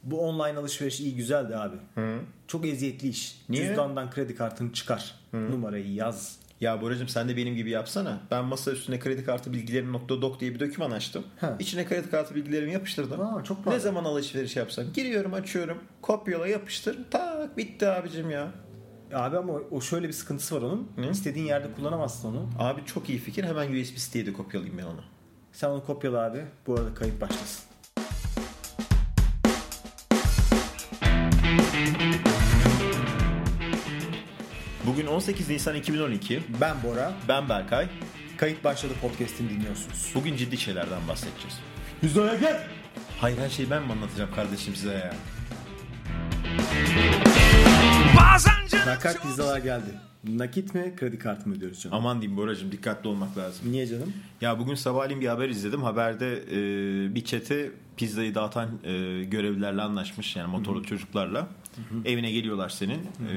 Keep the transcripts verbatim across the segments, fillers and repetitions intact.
Bu online alışveriş iyi güzeldi abi. Hı. Çok eziyetli iş. Niye? Cüzdandan kredi kartını çıkar. Hı. Numarayı yaz. Ya Boracığım sen de benim gibi yapsana. Ben masa üstüne kredi kartı bilgilerim nokta doc diye bir doküman açtım. Ha. İçine kredi kartı bilgilerimi yapıştırdım. Aa, çok ne pahalı. zaman alışveriş yapsam giriyorum, açıyorum, kopyala, yapıştır. Tak, bitti abicim ya. Abi ama o şöyle bir sıkıntısı var onun. Hı? İstediğin yerde kullanamazsın onu. Abi çok iyi fikir. Hemen U S B stick'e de kopyalayayım ben onu. Sen onu kopyala abi. Bu arada kayıt başlasın. Bugün on sekiz Nisan iki bin on iki. Ben Bora. Ben Berkay. Kayıt başladı podcast'ini dinliyorsunuz. Bugün ciddi şeylerden bahsedeceğiz. Hüzoya gel. Hayır, her şeyi ben mi anlatacağım kardeşim size ya? Nakit pizzalar geldi. Nakit mi, kredi kartı mı ödüyoruz canım? Aman diyeyim Boracığım, dikkatli olmak lazım. Niye canım? Ya bugün sabahleyin bir haber izledim. Haberde e, bir çete pizzayı dağıtan e, görevlilerle anlaşmış. Yani motorlu Hı-hı. çocuklarla. Hı-hı. Evine geliyorlar senin. E,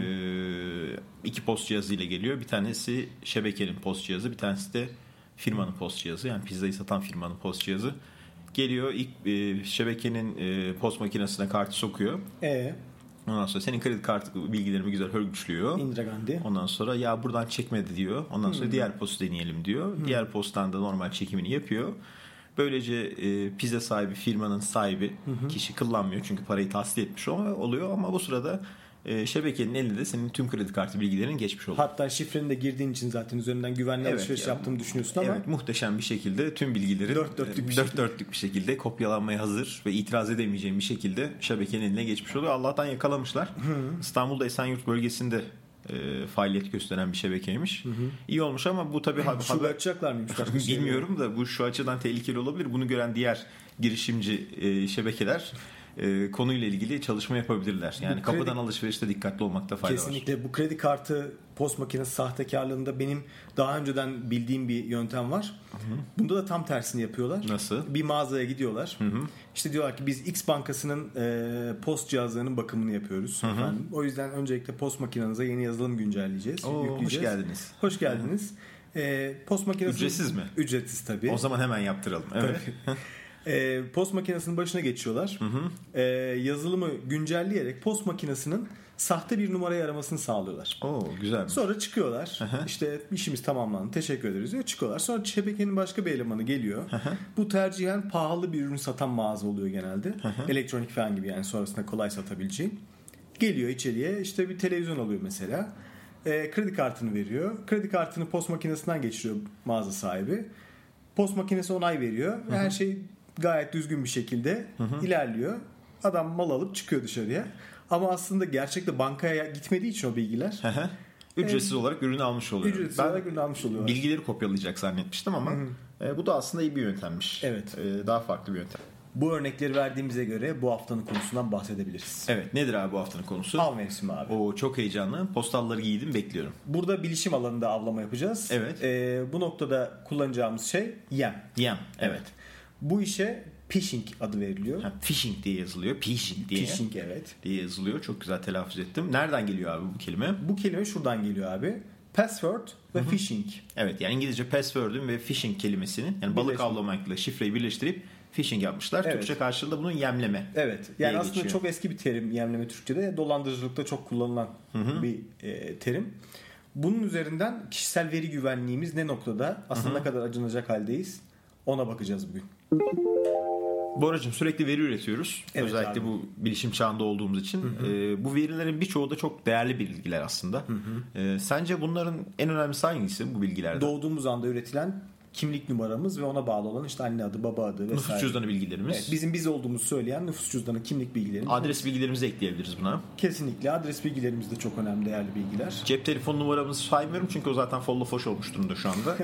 iki post cihazıyla geliyor. Bir tanesi şebekenin post cihazı. Bir tanesi de firmanın post cihazı. Yani pizzayı satan firmanın post cihazı. Geliyor ilk e, şebekenin e, post makinesine kartı sokuyor. Eee? Ondan sonra senin kredi kartı bilgilerimi güzel hörgüçlüyor. Indira Gandhi. Ondan sonra ya buradan çekmedi diyor. Ondan sonra hmm. diğer postu deneyelim diyor. Hmm. Diğer posttan da normal çekimini yapıyor. Böylece e, pizza sahibi, firmanın sahibi hmm. kişi kullanmıyor. Çünkü parayı tahsil etmiş oluyor. Ama bu sırada e, şebekenin elinde de senin tüm kredi kartı bilgilerinin geçmiş oluyor. Hatta şifreni de girdiğin için zaten üzerinden güvenli evet, alışveriş yani, yaptığını düşünüyorsun ama. Evet, muhteşem bir şekilde tüm bilgilerin dört dörtlük bir, dört şekilde. dörtlük bir şekilde kopyalanmaya hazır ve itiraz edemeyeceğim bir şekilde şebekenin eline geçmiş oluyor. Allah'tan yakalamışlar. Hı. İstanbul'da Esenyurt bölgesinde e, faaliyet gösteren bir şebekeymiş. Hı hı. İyi olmuş ama bu tabii haber... Şu açacaklar mıymış? Bilmiyorum da bu şu açıdan tehlikeli olabilir. Bunu gören diğer girişimci e, şebekeler e, konuyla ilgili çalışma yapabilirler. Yani bu kapıdan kredi... alışverişte dikkatli olmakta fayda Kesinlikle. var. Kesinlikle. Bu kredi kartı post makinesi sahtekarlığında benim daha önceden bildiğim bir yöntem var. Hı hı. Bunda da tam tersini yapıyorlar. Nasıl? Bir mağazaya gidiyorlar. Hı hı. İşte diyorlar ki biz X bankasının e, post cihazlarının bakımını yapıyoruz. Hı hı. Efendim. O yüzden öncelikle post makinenize yeni yazılım güncelleyeceğiz. Oo, yükleyeceğiz. Hoş geldiniz. Hoş geldiniz. E, post makinesi ücretsiz mi? Ücretsiz tabii. O zaman hemen yaptıralım. Evet. e, post makinesinin başına geçiyorlar. Hı hı. E, yazılımı güncelleyerek post makinesinin sahte bir numarayı aramasını sağlıyorlar. Oo, güzel. Sonra çıkıyorlar. Aha. İşte işimiz tamamlandı. Teşekkür ederiz diyor. Çıkıyorlar. Sonra şebekenin başka bir elemanı geliyor. Aha. Bu tercihen pahalı bir ürün satan mağaza oluyor genelde. Aha. Elektronik falan gibi, yani sonrasında kolay satabileceğin. Geliyor içeriye, işte bir televizyon alıyor mesela. E, kredi kartını veriyor. Kredi kartını post makinesinden geçiriyor mağaza sahibi. Post makinesi onay veriyor. Aha. Her şey gayet düzgün bir şekilde Aha. ilerliyor. Adam mal alıp çıkıyor dışarıya. Ama aslında gerçekte bankaya gitmediği için o bilgiler Aha. ücretsiz e, olarak ürünü almış oluyor. Ücretsiz ben olarak ürünü almış oluyor. Bilgileri kopyalayacak zannetmiştim ama e, bu da aslında iyi bir yöntemmiş. Evet. E, daha farklı bir yöntem. Bu örnekleri verdiğimize göre bu haftanın konusundan bahsedebiliriz. Evet. Nedir abi bu haftanın konusu? Av mevsimi abi. Oo, çok heyecanlı. Postalları giydim, bekliyorum. Burada bilişim alanında avlama yapacağız. Evet. E, bu noktada kullanacağımız şey yem. Yem. Evet. evet. Bu işe phishing adı veriliyor. Ha, phishing diye yazılıyor. Phishing diye. Phishing evet. Diye yazılıyor. Çok güzel telaffuz ettim. Nereden geliyor abi bu kelime? Bu kelime şuradan geliyor abi. Password ve Hı-hı. phishing. Evet, yani İngilizce password'ün ve phishing kelimesinin, yani balık avlamakla şifreyi birleştirip phishing yapmışlar. Evet. Türkçe karşılığında bunun yemleme. Evet. Yani aslında geçiyor. Çok eski bir terim yemleme Türkçe'de. Dolandırıcılıkta çok kullanılan Hı-hı. bir e, terim. Bunun üzerinden kişisel veri güvenliğimiz ne noktada, aslında Hı-hı. ne kadar acınacak haldeyiz, ona bakacağız bugün. Boracığım, sürekli veri üretiyoruz. Evet, özellikle abi. Bu bilişim çağında olduğumuz için. Hı hı. E, bu verilerin birçoğu da çok değerli bilgiler aslında. Hı hı. E, sence bunların en önemlisi hangisi bu bilgilerden? Doğduğumuz anda üretilen kimlik numaramız ve ona bağlı olan işte anne adı, baba adı vesaire. Nüfus cüzdanı bilgilerimiz. Evet, bizim biz olduğumuzu söyleyen nüfus cüzdanı, kimlik bilgilerimiz. Adres bilgilerimizi ekleyebiliriz buna. Kesinlikle. Adres bilgilerimiz de çok önemli, değerli bilgiler. Cep telefon numaramızı saymıyorum çünkü o zaten folla foş olmuş durumda şu anda.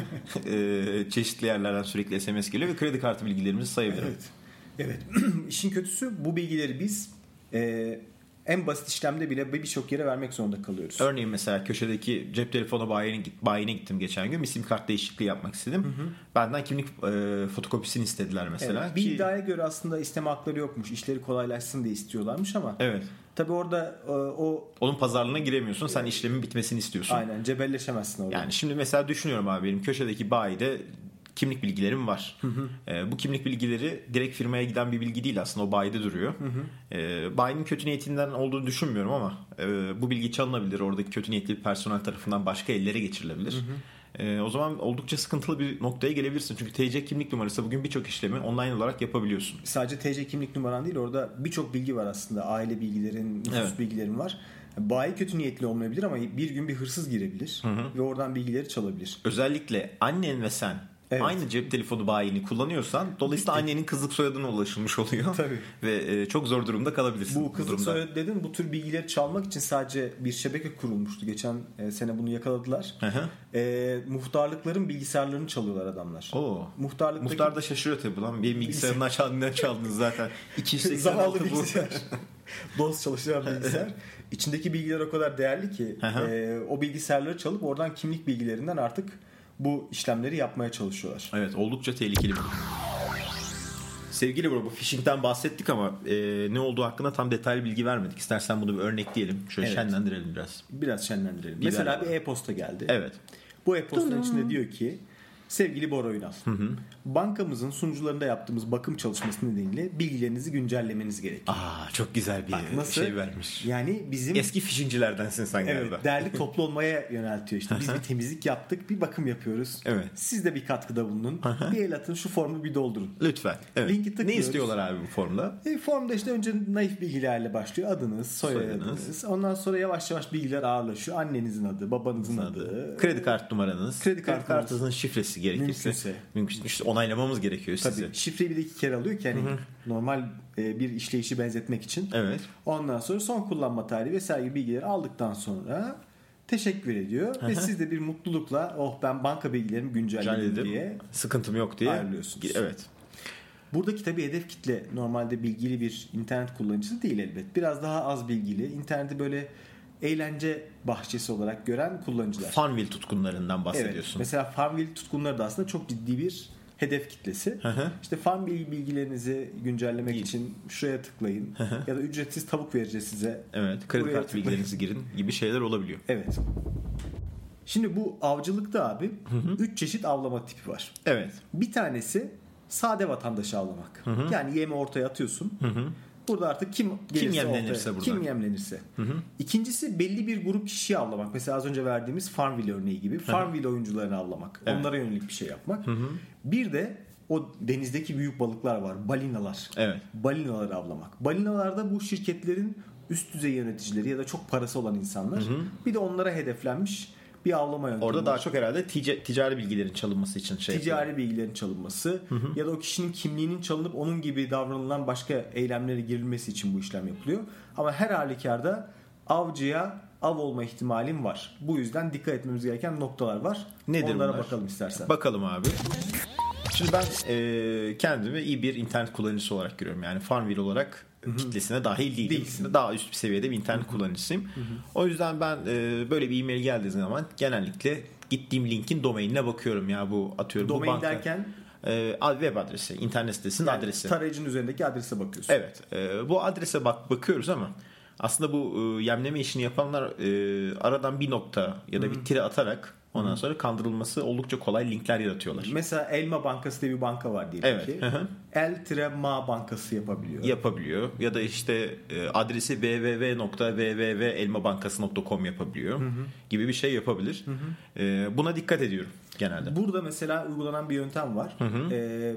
e, çeşitli yerlerden sürekli S M S geliyor ve kredi kartı bilgilerimizi sayabilirim. Evet. Evet. İşin kötüsü, bu bilgileri biz e, en basit işlemde bile birçok yere vermek zorunda kalıyoruz. Örneğin mesela köşedeki cep telefonu bayine, bayine gittim geçen gün. Bir sim kart değişikliği yapmak istedim. Hı hı. Benden kimlik e, fotokopisini istediler mesela. Evet, bir ki... iddiaya göre aslında isteme hakları yokmuş. İşleri kolaylaşsın diye istiyorlarmış ama. Evet. Tabii orada e, o... Onun pazarlığına giremiyorsun. Sen işlemin bitmesini istiyorsun. Aynen. Cebelleşemezsin orada. Yani şimdi mesela düşünüyorum abi, benim köşedeki bayide kimlik bilgilerim var. Hı hı. E, bu kimlik bilgileri direkt firmaya giden bir bilgi değil aslında, o bayide duruyor. Hı hı. E, bayinin kötü niyetinden olduğunu düşünmüyorum ama e, bu bilgi çalınabilir. Oradaki kötü niyetli bir personel tarafından başka ellere geçirilebilir. Hı hı. Ee, o zaman oldukça sıkıntılı bir noktaya gelebilirsin. Çünkü T C kimlik numarası bugün birçok işlemi online olarak yapabiliyorsun. Sadece T C kimlik numaran değil, orada birçok bilgi var aslında. Aile bilgilerin, nüfus evet. bilgilerin var. Bayi kötü niyetli olmayabilir ama bir gün bir hırsız girebilir. Hı hı. Ve oradan bilgileri çalabilir. Özellikle annen ve sen evet. aynı cep telefonu bayini kullanıyorsan dolayısıyla Bitti. annenin kızlık soyadına ulaşılmış oluyor. Tabii. Ve çok zor durumda kalabilirsin. Bu kızlık bu soyadı dedin, bu tür bilgileri çalmak için sadece bir şebeke kurulmuştu. Geçen sene bunu yakaladılar. E, muhtarlıkların bilgisayarlarını çalıyorlar adamlar. Oo. Muhtarlıktaki... Muhtar da şaşırıyor tabii lan. Benim bilgisayarımdan çaldığından çaldınız zaten. iki yüz seksen altı Zavallı bilgisayar. DOS çalışan bilgisayar. İçindeki bilgiler o kadar değerli ki e, o bilgisayarları çalıp oradan kimlik bilgilerinden artık bu işlemleri yapmaya çalışıyorlar. Evet, oldukça tehlikeli. Sevgili bro, bu phishing'den bahsettik ama e, ne olduğu hakkında tam detaylı bilgi vermedik. İstersen bunu bir örnekleyelim. Şöyle evet. şenlendirelim biraz. Biraz şenlendirelim. Bir Mesela bir e-posta geldi. Evet. Bu e-postanın içinde diyor ki: sevgili Bora Ünal, hı hı. bankamızın sunucularında yaptığımız bakım çalışması nedeniyle bilgilerinizi güncellemeniz gerekiyor. Aa, çok güzel bir Bak, nasıl? şey vermiş. Yani bizim eski phishingcilerdensin sen evet, galiba. Derli toplu olmaya yöneltiyor işte. Biz bir temizlik yaptık, bir bakım yapıyoruz. Evet. Siz de bir katkıda bulunun. Bir el atın, şu formu bir doldurun. Lütfen. Evet. Linki tıklıyoruz. Ne istiyorlar abi bu formda? E, formda işte önce naif bilgilerle başlıyor. Adınız, soyadınız. Ondan sonra yavaş yavaş bilgiler ağırlaşıyor. Annenizin adı, babanızın adı, adı kredi kart numaranız, kredi, kredi kartınızın şifresi gerekirse. Mümkünse. Mümkün. İşte onaylamamız gerekiyor size. Tabii. Şifreyi bir de iki kere alıyor ki yani normal e, bir işleyişi benzetmek için. Evet. Ondan sonra son kullanma tarihi vesaire gibi bilgileri aldıktan sonra teşekkür ediyor ve siz de bir mutlulukla oh ben banka bilgilerimi güncelledim diye sıkıntım yok diye ayrılıyorsunuz. Evet. Buradaki tabii hedef kitle normalde bilgili bir internet kullanıcısı değil elbet. Biraz daha az bilgili, interneti böyle eğlence bahçesi olarak gören kullanıcılar. Farmville tutkunlarından bahsediyorsun. Evet. Mesela Farmville tutkunları da aslında çok ciddi bir hedef kitlesi. Hı hı. İşte Farmville bilgilerinizi güncellemek İyi. için şuraya tıklayın. Hı hı. Ya da ücretsiz tavuk vereceğiz size. Evet. Kredi kart bilgilerinizi girin gibi şeyler olabiliyor. Evet. Şimdi bu avcılıkta abi üç çeşit avlama tipi var. Evet. Bir tanesi sade vatandaşı avlamak. Hı hı. Yani yemi ortaya atıyorsun. Hı hı. Burada artık kim kim yemlenirse ortaya, kim yemlenirse. Hı hı. İkincisi belli bir grup kişiyi avlamak. Mesela az önce verdiğimiz Farmville örneği gibi. Hı hı. Farmville oyuncularını avlamak. Evet. Onlara yönelik bir şey yapmak. Hı hı. Bir de o denizdeki büyük balıklar var. Balinalar. Evet. Balinaları avlamak. Balinalarda bu şirketlerin üst düzey yöneticileri ya da çok parası olan insanlar. Hı hı. Bir de onlara hedeflenmiş bir avlama yöntemi. Orada daha çok herhalde tic- ticari bilgilerin çalınması için şey ticari yapıyor. bilgilerin çalınması hı hı. ya da o kişinin kimliğinin çalınıp onun gibi davranılan başka eylemlere girilmesi için bu işlem yapılıyor. Ama her halükarda avcıya av olma ihtimalim var. Bu yüzden dikkat etmemiz gereken noktalar var. Nedir Onlara bunlar? bakalım istersen. Bakalım abi. Şimdi ben e, kendimi iyi bir internet kullanıcısı olarak görüyorum. Yani Farmville olarak Hı-hı. kitlesine dahil değilim. Değilsin. Daha üst bir seviyede bir internet Hı-hı. kullanıcısıyım. Hı-hı. O yüzden ben e, böyle bir e-mail geldiği zaman genellikle gittiğim linkin domainine bakıyorum ya bu atıyorum Domain bu banka. derken e, web adresi, internet sitesinin yani adresi. Tarayıcının üzerindeki adrese bakıyorsun. Evet. E, bu adrese bak bakıyoruz ama aslında bu e, yemleme işini yapanlar e, aradan bir nokta ya da Hı-hı. bir tire atarak ondan sonra kandırılması oldukça kolay linkler yaratıyorlar. Mesela Elma Bankası diye bir banka var diyelim evet. ki. El-Ma Bankası yapabiliyor. Yapabiliyor. Ya da işte e, adresi w w w nokta w w w nokta elma bankası nokta com yapabiliyor. Hı hı. Gibi bir şey yapabilir. Hı hı. E, buna dikkat ediyorum genelde. Burada mesela uygulanan bir yöntem var. Hı hı. E,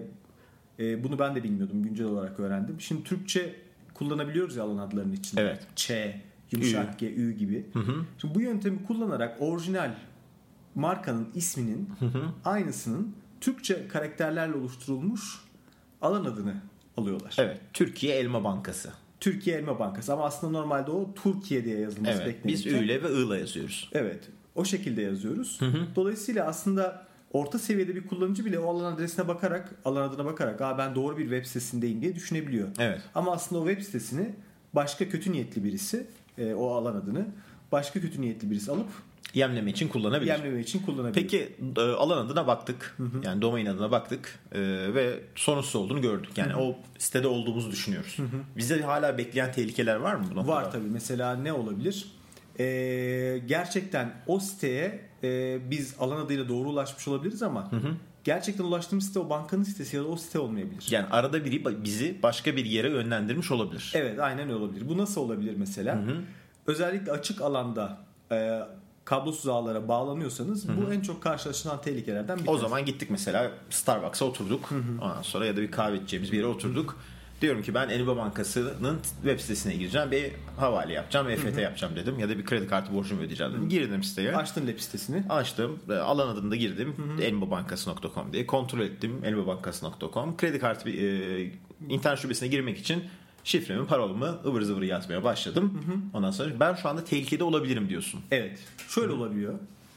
e, bunu ben de bilmiyordum. Güncel olarak öğrendim. Şimdi Türkçe kullanabiliyoruz ya alan adlarının içinde. Evet. Ç, yumuşak G, Ü gibi. Hı hı. Şimdi bu yöntemi kullanarak orijinal markanın isminin hı hı. aynısının Türkçe karakterlerle oluşturulmuş alan adını alıyorlar. Evet. Türkiye Elma Bankası. Türkiye Elma Bankası ama aslında normalde o Türkiye diye yazılması evet, beklenirken. Biz Ü ile ve I ile yazıyoruz. Evet. O şekilde yazıyoruz. Hı hı. Dolayısıyla aslında orta seviyede bir kullanıcı bile o alan adresine bakarak, alan adına bakarak Aa, ben doğru bir web sitesindeyim diye düşünebiliyor. Evet. Ama aslında o web sitesini başka kötü niyetli birisi e, o alan adını başka kötü niyetli birisi alıp yemleme için kullanabilir. Yemleme için kullanabilir. Peki e, alan adına baktık. Hı hı. Yani domain adına baktık e, ve sorunsuz olduğunu gördük. Yani hı hı. o sitede olduğumuzu düşünüyoruz. Hı hı. Bize hala bekleyen tehlikeler var mı bu noktada? Var tabii. Mesela ne olabilir? Ee, gerçekten o siteye e, biz alan adıyla doğru ulaşmış olabiliriz ama hı hı. gerçekten ulaştığımız site o bankanın sitesi ya da o site olmayabilir. Yani arada biri bizi başka bir yere yönlendirmiş olabilir. Evet, aynen öyle olabilir. Bu nasıl olabilir mesela? Hı hı. Özellikle açık alanda e, kablosuz ağlara bağlanıyorsanız, hı hı, bu en çok karşılaşılan tehlikelerden bir tanesi. O zaman gittik mesela Starbucks'a oturduk. Hı hı. Ondan sonra ya da bir kahve içeceğimiz bir yere oturduk. Hı hı. Diyorum ki ben Elba Bankası'nın web sitesine gireceğim. Bir havale yapacağım, E F T, hı hı, yapacağım dedim. Ya da bir kredi kartı borcumu ödeyeceğim dedim. Girdim siteye. Açtın web sitesini. Açtım. Alan adını da girdim. elba bankası nokta com diye kontrol ettim. elba bankası nokta com. Kredi kartı e, internet şubesine girmek için şifremi, parolamı ıvır zıvır yazmaya başladım. Hı hı. Ondan sonra ben şu anda tehlikede olabilirim diyorsun. Evet. Şöyle, hı, olabiliyor.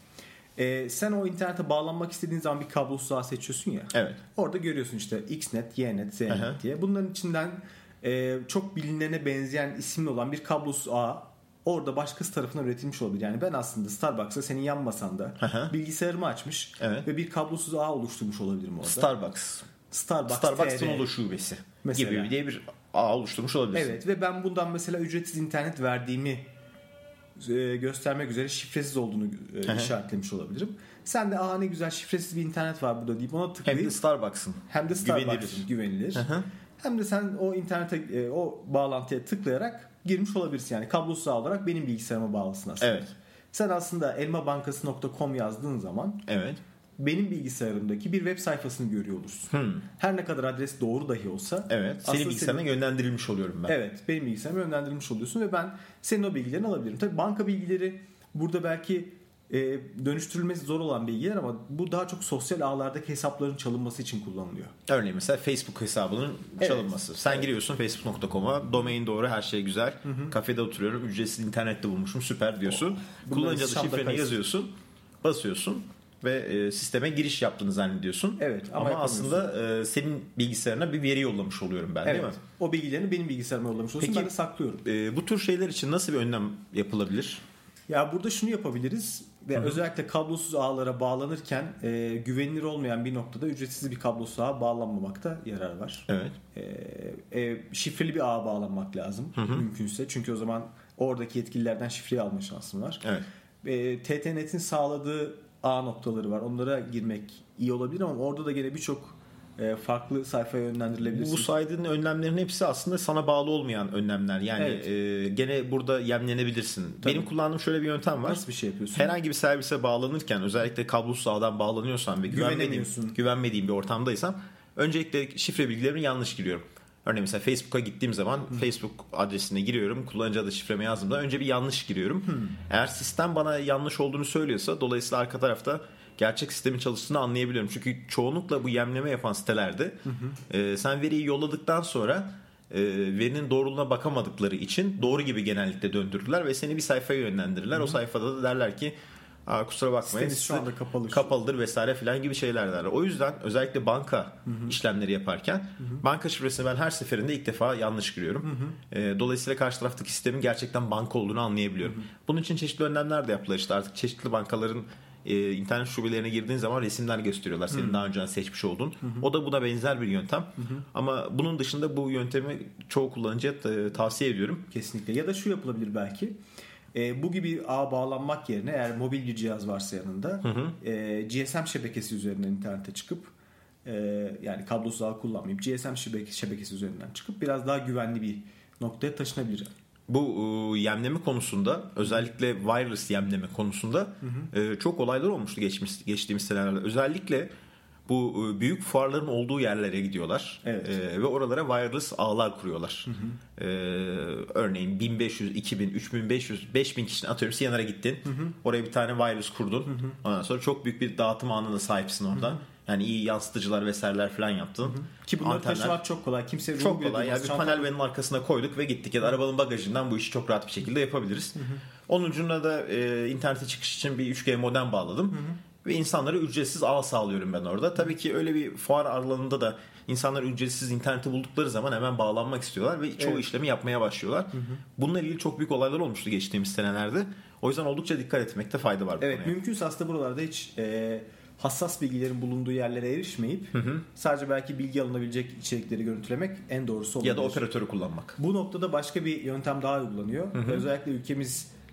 Ee, sen o internete bağlanmak istediğin zaman bir kablosuz ağ seçiyorsun ya. Evet. Orada görüyorsun işte Xnet, Ynet, Znet, aha, diye. Bunların içinden e, çok bilinene benzeyen isimli olan bir kablosuz ağ orada başkası tarafından üretilmiş olabilir. Yani ben aslında Starbucks'a senin yan masanda, aha, bilgisayarımı açmış, evet, ve bir kablosuz ağ oluşturmuş olabilirim orada. Starbucks. Starbucks Starbucks'ın olur şubesi mesela gibi diye bir ağ oluşturmuş olabilirsin. Evet, ve ben bundan mesela ücretsiz internet verdiğimi göstermek üzere şifresiz olduğunu Aha. işaretlemiş olabilirim. Sen de aa ne güzel şifresiz bir internet var burada deyip ona tıklayıp, hem de Starbucks'ın hem de Starbucks'ın güvenilir. güvenilir. Hem de sen o internete, o bağlantıya tıklayarak girmiş olabilirsin. Yani kablosuz ağ olarak benim bilgisayarıma bağlısın aslında. Evet. Sen aslında elma bankası nokta com yazdığın zaman, evet, benim bilgisayarımdaki bir web sayfasını görüyor olursun. Hmm. Her ne kadar adres doğru dahi olsa, evet, senin bilgisayarına senin, yönlendirilmiş oluyorum ben. Evet, benim bilgisayarıma yönlendirilmiş oluyorsun ve ben senin o bilgilerini alabilirim. Tabii banka bilgileri burada belki e, dönüştürülmesi zor olan bilgiler ama bu daha çok sosyal ağlardaki hesapların çalınması için kullanılıyor. Örneğin mesela Facebook hesabının evet. çalınması. Sen evet. giriyorsun facebook nokta com'a, domain doğru, her şey güzel. Hı hı. Kafede oturuyorum, ücretsiz internette bulmuşum, süper diyorsun. Oh. Kullanıcı adı, şifreni yazıyorsun, basıyorsun ve e, sisteme giriş yaptığını zannediyorsun. Evet, ama, ama aslında e, senin bilgisayarına bir veri yollamış oluyorum ben, evet, değil mi? O bilgilerini benim bilgisayarıma yollamış oluyorsun. Peki, ben de saklıyorum. E, bu tür şeyler için nasıl bir önlem yapılabilir? Ya burada şunu yapabiliriz ve Hı-hı. özellikle kablosuz ağlara bağlanırken e, güvenilir olmayan bir noktada ücretsiz bir kablosuz ağa bağlanmamakta yarar var. Evet. E, e, şifreli bir ağa bağlanmak lazım Hı-hı. mümkünse. Çünkü o zaman oradaki yetkililerden şifreyi alma şansın var. Evet. E, T T Net'in sağladığı ağ noktaları var. Onlara girmek iyi olabilir ama orada da gene birçok farklı sayfaya yönlendirilebilirsin. Bu saydığın önlemlerin hepsi aslında sana bağlı olmayan önlemler. Yani evet. e, gene burada yemlenebilirsin. Tabii. Benim kullandığım şöyle bir yöntem var. Nasıl bir şey yapıyorsun? Herhangi bir servise bağlanırken, özellikle kablosuz ağdan bağlanıyorsan ve güvenmediğim, güvenmediğim bir ortamdaysam öncelikle şifre bilgilerimi yanlış giriyorum. Örneğin mesela Facebook'a gittiğim zaman Hı. Facebook adresine giriyorum. Kullanıcı adı şifremi yazdığımda önce bir yanlış giriyorum. Hı. Eğer sistem bana yanlış olduğunu söylüyorsa, dolayısıyla arka tarafta gerçek sistemin çalıştığını anlayabiliyorum. Çünkü çoğunlukla bu yemleme yapan sitelerde hı hı. E, sen veriyi yolladıktan sonra e, verinin doğruluğuna bakamadıkları için doğru gibi genellikle döndürürler ve seni bir sayfaya yönlendirirler. Hı hı. O sayfada da derler ki Aa, kusura bakmayın şu anda kapalı kapalıdır vesaire filan gibi şeyler derler. O yüzden özellikle banka hı hı. işlemleri yaparken hı hı. banka şifresini ben her seferinde ilk defa yanlış giriyorum. Hı hı. E, dolayısıyla karşı taraftaki sistemin gerçekten banka olduğunu anlayabiliyorum. Hı hı. Bunun için çeşitli önlemler de yaptılar. İşte artık çeşitli bankaların e, internet şubelerine girdiğin zaman resimler gösteriyorlar. Senin Hı-hı. daha önceden seçmiş olduğun. Hı-hı. O da buna benzer bir yöntem. Hı-hı. Ama bunun dışında bu yöntemi çoğu kullanıcıya e, tavsiye ediyorum. Kesinlikle. Ya da şu yapılabilir belki. E, bu gibi ağ bağlanmak yerine eğer mobil bir cihaz varsa yanında e, G S M şebekesi üzerinden internete çıkıp e, yani kablosuz ağ kullanmayıp G S M şebekesi, şebekesi üzerinden çıkıp biraz daha güvenli bir noktaya taşınabilir. Bu e, yemleme konusunda, özellikle wireless yemleme konusunda hı hı. E, çok olaylar olmuştu geçmiş, geçtiğimiz senelerde. Özellikle bu e, büyük fuarların olduğu yerlere gidiyorlar evet. e, ve oralara wireless ağlar kuruyorlar. Hı hı. E, örneğin bin beş yüz, iki bin, üç bin beş yüz, beş bin kişinin atıyorum Siyanar'a gittin. Hı hı. Oraya bir tane wireless kurdun. Hı hı. Ondan sonra çok büyük bir dağıtım anına sahipsin oradan. Hı hı. Yani iyi yansıtıcılar vesaireler falan yaptın. Hı hı. Ki bunları Antenler, taşımak çok kolay. Kimse çok kolay. Yani bir panel benim arkasına koyduk ve gittik ya da arabanın bagajından bu işi çok rahat bir şekilde yapabiliriz. Hı hı. Onun ucuna da e, internete çıkış için bir üç G modem bağladım. Hı hı. Ve insanlara ücretsiz ağ sağlıyorum ben orada. Tabii ki öyle bir fuar alanında da insanlar ücretsiz interneti buldukları zaman hemen bağlanmak istiyorlar ve çoğu evet. işlemi yapmaya başlıyorlar. Hı hı. Bununla ilgili çok büyük olaylar olmuştu geçtiğimiz senelerde. O yüzden oldukça dikkat etmekte fayda var. Evet, mümkünse aslında buralarda hiç e, hassas bilgilerin bulunduğu yerlere erişmeyip hı hı. sadece belki bilgi alınabilecek içerikleri görüntülemek en doğrusu olabilir. Ya da operatörü kullanmak. Bu noktada başka bir yöntem daha uygulanıyor. Hı hı. Özellikle ülkemiz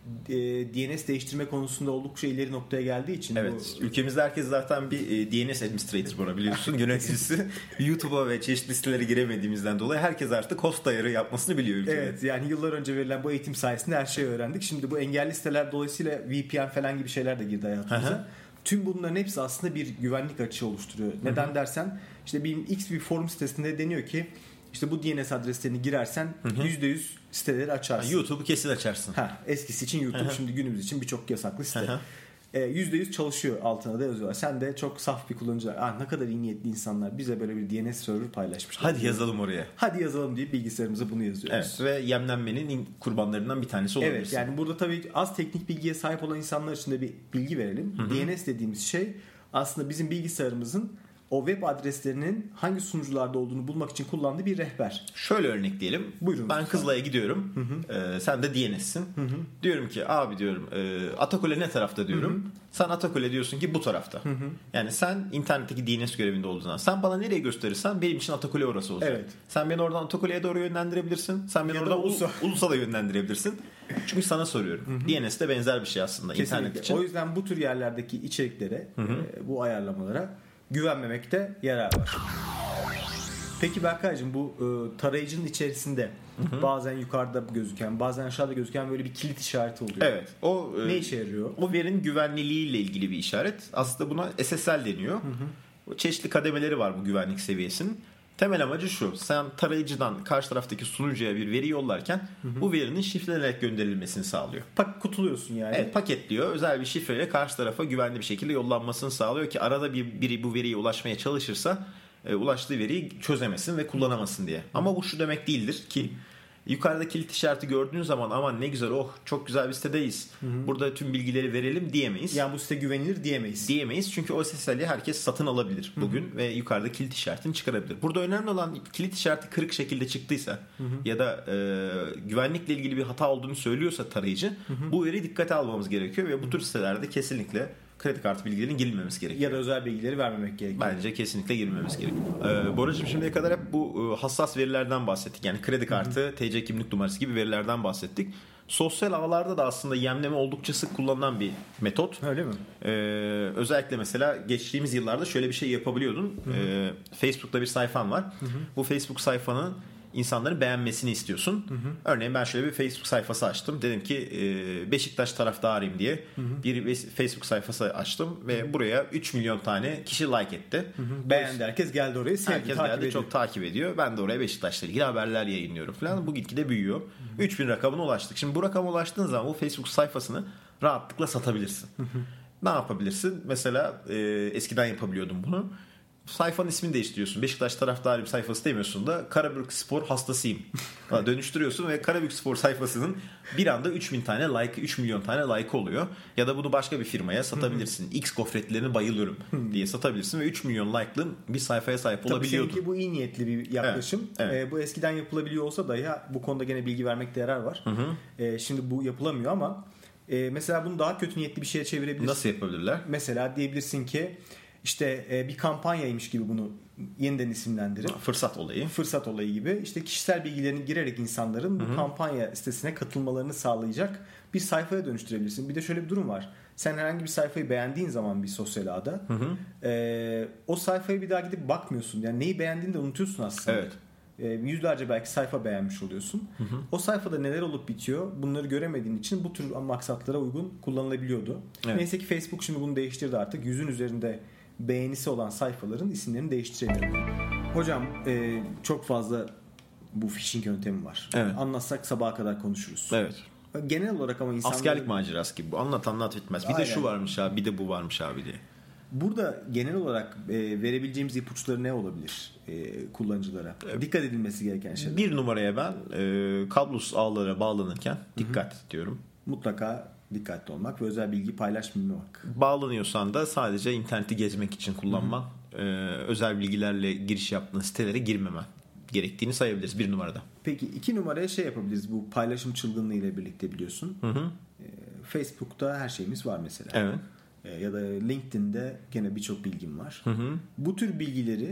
e, D N S değiştirme konusunda oldukça ileri noktaya geldiği için. Evet. Bu... Ülkemizde herkes zaten bir e, D N S administrator buna biliyorsun. Yöneticisi. YouTube'a ve çeşitli sitelere giremediğimizden dolayı herkes artık host ayarı yapmasını biliyor ülkede. Evet, yani yıllar önce verilen bu eğitim sayesinde her şeyi öğrendik. Şimdi bu engelli siteler dolayısıyla V P N falan gibi şeyler de girdi hayatımıza. Hı hı. Tüm bunların hepsi aslında bir güvenlik açığı oluşturuyor. Neden hı hı. dersen işte bir X bir forum sitesinde deniyor ki işte bu D N S adreslerini girersen hı hı. yüzde yüz siteleri açarsın. Ha, YouTube'u kesin açarsın. Ha, eskisi için YouTube, hı hı. şimdi günümüz için birçok yasaklı site. Hı hı. yüzde yüz çalışıyor, altına da yazıyorlar. Sen de çok saf bir kullanıcı. Ah, ne kadar iyi niyetli insanlar bize böyle bir D N S server paylaşmışlar. Hadi yazalım oraya. Hadi yazalım deyip bilgisayarımıza bunu yazıyoruz. Evet, ve yemlenmenin kurbanlarından bir tanesi olabilirsin. Evet, yani burada tabii az teknik bilgiye sahip olan insanlar için de bir bilgi verelim. Hı hı. D N S dediğimiz şey aslında bizim bilgisayarımızın o web adreslerinin hangi sunucularda olduğunu bulmak için kullandığı bir rehber. Şöyle örnekleyelim. Buyurun. Ben Kızılay'a gidiyorum. Hı hı. Ee, sen de D N S'sin. Hı hı. Diyorum ki abi diyorum e, Atakule ne tarafta diyorum. Hı hı. Sen Atakule diyorsun ki bu tarafta. Hı hı. Yani sen internetteki D N S görevinde olduğundan. Sen bana nereye gösterirsen benim için Atakule orası olacak. Evet. Sen beni oradan Atakule'ye doğru yönlendirebilirsin. Sen beni ya oradan Ulusal. Ulusal'a yönlendirebilirsin. Çünkü sana soruyorum. Hı hı. D N S de benzer bir şey aslında. Kesinlikle. İnternet için. O yüzden bu tür yerlerdeki içeriklere, hı hı. E, bu ayarlamalara güvenmemekte yarar var. Peki Berkaycığım, bu e, tarayıcının içerisinde hı hı. bazen yukarıda gözüken, bazen aşağıda gözüken böyle bir kilit işareti oluyor. Evet. O ne işe yarıyor? O verinin güvenliliğiyle ilgili bir işaret. Aslında buna S S L deniyor. Hı hı. Çeşitli kademeleri var bu güvenlik seviyesinin. Temel amacı şu: sen tarayıcıdan karşı taraftaki sunucuya bir veri yollarken hı hı. bu verinin şifrelenerek gönderilmesini sağlıyor. Pak kutuluyorsun yani. Evet, paketliyor. Özel bir şifreyle karşı tarafa güvenli bir şekilde yollanmasını sağlıyor ki arada bir biri bu veriye ulaşmaya çalışırsa e, ulaştığı veriyi çözemesin ve kullanamasın diye. Hı. Ama bu şu demek değildir ki yukarıda kilit işareti gördüğün zaman aman ne güzel, oh çok güzel bir sitedeyiz, hı hı. burada tüm bilgileri verelim diyemeyiz. Yani bu site güvenilir diyemeyiz. Diyemeyiz çünkü o S S L'yi herkes satın alabilir bugün, hı hı. ve yukarıda kilit işaretini çıkarabilir. Burada önemli olan kilit işareti kırık şekilde çıktıysa hı hı. ya da e, güvenlikle ilgili bir hata olduğunu söylüyorsa tarayıcı, hı hı. bu veriyi dikkate almamız gerekiyor ve bu tür sitelerde kesinlikle kredi kartı bilgilerinin girilmemesi gerekiyor. Ya da özel bilgileri vermemek gerekiyor. Bence kesinlikle girilmemesi gerekiyor. Ee, Boracığım, şimdiye kadar hep bu hassas verilerden bahsettik. Yani kredi kartı, hı hı. T C kimlik numarası gibi verilerden bahsettik. Sosyal ağlarda da aslında yemleme oldukça sık kullanılan bir metot. Öyle mi? Ee, özellikle mesela geçtiğimiz yıllarda şöyle bir şey yapabiliyordun. Hı hı. Ee, Facebook'ta bir sayfan var. Hı hı. Bu Facebook sayfanın insanların beğenmesini istiyorsun. Hı hı. Örneğin ben şöyle bir Facebook sayfası açtım. Dedim ki Beşiktaş taraftarıyım diye hı hı. bir Facebook sayfası açtım ve hı hı. buraya üç milyon tane kişi like etti. Hı hı. Beğendi, herkes geldi oraya. Sevdi, herkes geldi, ediyor. Çok takip ediyor. Ben de oraya Beşiktaş'la ilgili haberler yayınlıyorum falan. Hı hı. Bu gitgide büyüyor. Hı hı. üç bin rakamına ulaştık. Şimdi bu rakama ulaştığın zaman bu Facebook sayfasını rahatlıkla satabilirsin. Hı hı. Ne yapabilirsin? Mesela e, eskiden yapabiliyordum bunu. Sayfanın ismini değiştiriyorsun. Beşiktaş taraftarıyım sayfası demiyorsun da Karabük Spor hastasıyım dönüştürüyorsun ve Karabük Spor sayfasının bir anda üç bin tane like, üç milyon tane like oluyor. Ya da bunu başka bir firmaya satabilirsin. X gofretlerine bayılıyorum diye satabilirsin ve üç milyon like'lı bir sayfaya sahip Tabii olabiliyordun. Tabii bu iyi niyetli bir yaklaşım. Evet, evet. Ee, bu eskiden yapılabiliyor olsa da ya bu konuda gene bilgi vermekte yarar var. Hı hı. Ee, şimdi bu yapılamıyor ama e, mesela bunu daha kötü niyetli bir şeye çevirebilirsin. Nasıl yapabilirler? Mesela diyebilirsin ki İşte e, bir kampanyaymış gibi bunu yeniden isimlendirip fırsat olayı. Fırsat olayı gibi işte kişisel bilgilerini girerek insanların bu Hı-hı. kampanya sitesine katılmalarını sağlayacak bir sayfaya dönüştürebilirsin. Bir de şöyle bir durum var. Sen herhangi bir sayfayı beğendiğin zaman bir sosyal ağda e, o sayfaya bir daha gidip bakmıyorsun. Yani neyi beğendiğini de unutuyorsun aslında. Evet. E, yüzlerce belki sayfa beğenmiş oluyorsun. Hı hı. O sayfada neler olup bitiyor bunları göremediğin için bu tür maksatlara uygun kullanılabiliyordu. Evet. Neyse ki Facebook şimdi bunu değiştirdi artık. Yüzün üzerinde beğenisi olan sayfaların isimlerini değiştiremiyor. Hocam e, çok fazla bu phishing yöntemi var. Evet. Anlatsak sabaha kadar konuşuruz. Evet. Genel olarak ama insanların... Askerlik macerası gibi bu. Anlat anlat bitmez. Bir Aynen. de şu varmış abi, bir de bu varmış abi diye. Burada genel olarak e, verebileceğimiz ipuçları ne olabilir e, kullanıcılara? Evet. Dikkat edilmesi gereken şeyler. Bir numaraya ben e, kablosuz ağlara bağlanırken dikkat Hı-hı. diyorum. Mutlaka dikkatli olmak ve özel bilgi paylaşmamak. Bağlanıyorsan da sadece interneti gezmek için kullanman, e, özel bilgilerle giriş yaptığın sitelere girmemen gerektiğini sayabiliriz bir numarada. Peki iki numaraya şey yapabiliriz, bu paylaşım çılgınlığı ile birlikte biliyorsun. Hı hı. E, Facebook'ta her şeyimiz var mesela. Evet. E, ya da LinkedIn'de gene birçok bilgim var. Hı hı. Bu tür bilgileri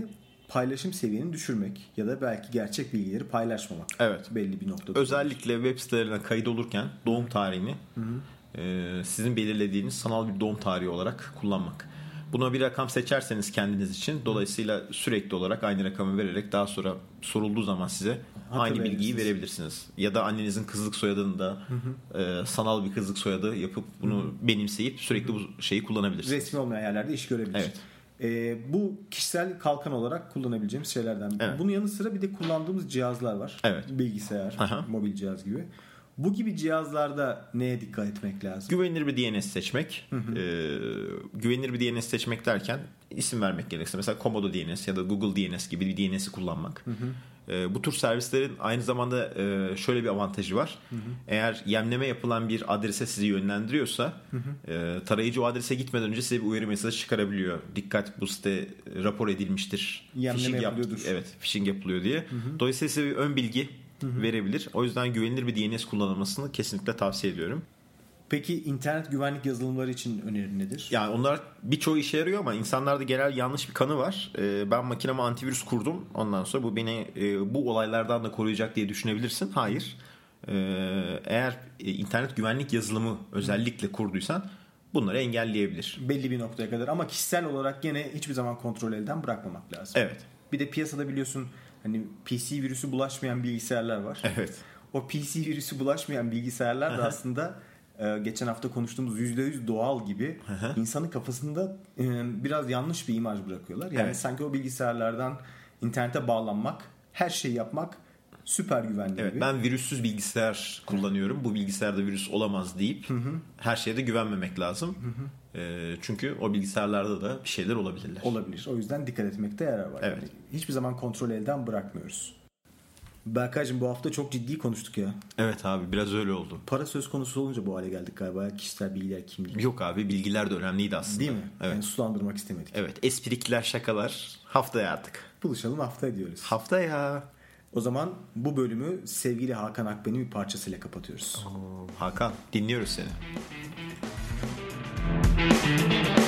paylaşım seviyeni düşürmek ya da belki gerçek bilgileri paylaşmamak. Evet. Belli bir noktada. Özellikle web sitelerine kayıt olurken doğum tarihini hı hı. E, sizin belirlediğiniz sanal bir doğum tarihi olarak kullanmak. Buna bir rakam seçerseniz kendiniz için, dolayısıyla sürekli olarak aynı rakamı vererek daha sonra sorulduğu zaman size aynı bilgiyi verebilirsiniz. Ya da annenizin kızlık soyadını da hı hı. E, sanal bir kızlık soyadı yapıp bunu hı hı. benimseyip sürekli bu şeyi kullanabilirsiniz. Resmi olmayan yerlerde iş görebilirsiniz. Evet. E, bu kişisel kalkan olarak kullanabileceğimiz şeylerden. Evet. Bunun yanı sıra bir de kullandığımız cihazlar var. Evet. Bilgisayar, aha. mobil cihaz gibi. Bu gibi cihazlarda neye dikkat etmek lazım? Güvenilir bir D N S seçmek. Hı hı. Ee, güvenilir bir D N S seçmek derken isim vermek gerekirse mesela Komodo D N S ya da Google D N S gibi bir D N S'i kullanmak. Hı hı. Ee, bu tür servislerin aynı zamanda e, şöyle bir avantajı var. Hı hı. Eğer yemleme yapılan bir adrese sizi yönlendiriyorsa hı hı. E, tarayıcı o adrese gitmeden önce size bir uyarı mesajı çıkarabiliyor. Dikkat, bu site rapor edilmiştir. Yemleme phishing yapılıyordur. Yap- evet, phishing yapılıyor diye. Hı hı. Dolayısıyla size bir ön bilgi Hı hı. verebilir. O yüzden güvenilir bir D N S kullanılmasını kesinlikle tavsiye ediyorum. Peki internet güvenlik yazılımları için önerin nedir? Yani onlar birçoğu işe yarıyor ama insanlarda genel yanlış bir kanı var. Ee, ben makineme antivirüs kurdum. Ondan sonra bu beni e, bu olaylardan da koruyacak diye düşünebilirsin. Hayır. Ee, eğer e, internet güvenlik yazılımı özellikle kurduysan bunları engelleyebilir. Belli bir noktaya kadar ama kişisel olarak gene hiçbir zaman kontrol elden bırakmamak lazım. Evet. Bir de piyasada biliyorsun hani P C virüsü bulaşmayan bilgisayarlar var. Evet. O P C virüsü bulaşmayan bilgisayarlar da aslında e, geçen hafta konuştuğumuz yüzde yüz doğal gibi insanın kafasında e, biraz yanlış bir imaj bırakıyorlar. Yani evet. sanki o bilgisayarlardan internete bağlanmak, her şeyi yapmak süper güvenli evet, gibi. Ben virüssüz bilgisayar kullanıyorum. Bu bilgisayarda virüs olamaz deyip hı hı. her şeye de güvenmemek lazım. Hı hı. E, çünkü o bilgisayarlarda da bir şeyler olabilirler. Olabilir. O yüzden dikkat etmekte yarar var. Evet. Yani hiçbir zaman kontrol elden bırakmıyoruz. Berkaycığım bu hafta çok ciddi konuştuk ya. Evet abi, biraz öyle oldu. Para söz konusu olunca bu hale geldik galiba. Kişisel bilgiler, kimlik. Yok abi, bilgiler de önemliydi aslında. Değil mi? Evet. Yani sulandırmak istemedik. Evet, esprikler, şakalar haftaya artık. Buluşalım haftaya diyoruz. Haftaya. O zaman bu bölümü sevgili Hakan Akben'in bir parçasıyla kapatıyoruz. Oo, Hakan, dinliyoruz seni.